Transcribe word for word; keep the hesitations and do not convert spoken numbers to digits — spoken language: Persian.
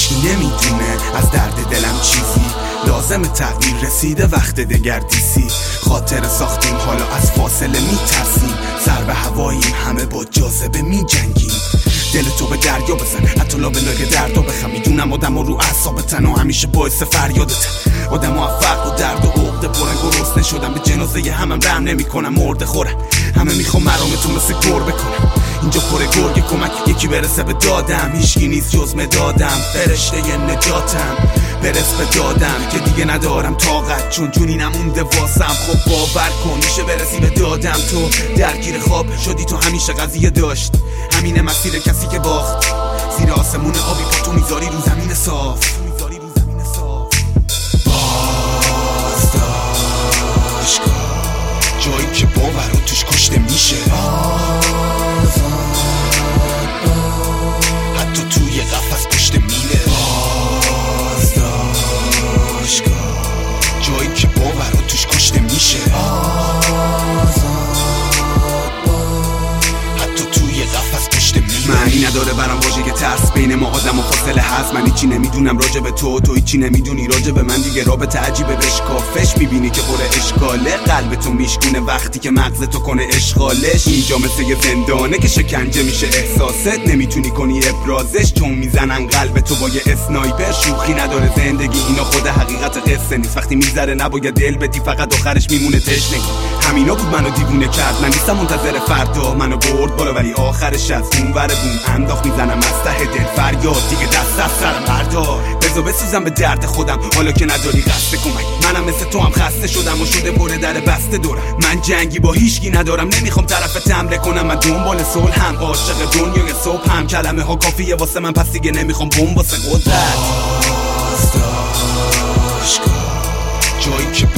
هیچکی نمیدونه از درد دلم چیزی، لازم تغییر رسیده وقت دگردیسی. خاطر ساختیم حالا از فاصله میترسیم، سر به هواییم همه با جاذبه میجنگیم. دل تو به دریا بزن حتی لابلای دردو بخم، میدونم آدم رو اعصابتن و همیشه باعث فریادت. آدم ها فقر و درد و عقده پرن گرسنه شدم، به جنازه همم رحم نمی کنم مرده خورم. همه میخوام مرامتون مثل گر بکنم، اینجا پر گرگ کمک یکی برسه به دادم. هیچکی نیست جز مدادم، فرشته نجاتم برس به دادم که دیگه ندارم طاقت چون جونی نمونده واسم. خب باور کن میشه برسی به دادم، تو درگیر خواب شدی تو همیشه قضیه داشت، همینه مسیر کسی که باخت. زیر آسمون آبی پا تو میذاری رو زمین صاف، بازداشتگاه جایی که باور رو توش کشته میشه. حتی توی قفس پشت میره. بازداشتگاه جایی که باور رو توش کشته میشه. حتی توی قفس پشت میره. معنی نداره برام واژه که ترس بین ما آدم و فاصله هست. من هیچی نمیدونم راجع به تو، تو هیچی نمیدونی راجع به من. دیگه رابطه عجیبه بشکافش، میبینی که پر اشکاله. قلب تو میشکونه وقتی که مغز تو کنه اشغالش. اینجا مثل یه زندانه که شکنجه میشه احساست، نمیتونی کنی ابرازش چون میزنن قلب تو با یه اسنایپر. شوخی نداره زندگی، اینا خود حقیقت قصه نیست. وقتی میذاره نباید دل بدی، فقط آخرش میمونه تشنگی. همینا بود منو دیوونه کرد، من نیستم منتظر فردا. منو برد بالا ولی آخرش از اون ور بوم انداخت. میزنم از ته دل فریاد، دیگه دست از سرم بردار. بذار بسوزم به درد خودم حالا که نداری قصد کمک. منم مثل تو هم خسته شدم و شده پر در بسته دورم. من جنگی با هیچکی ندارم، نمیخوام طرف تمره کنم. من دنبال صلح هم، عاشق دنیای صبح هم. کلمه ها کافیه واسه من پس دیگه نمیخوام بمب واسه قدرت. بازداشتگاه جایی که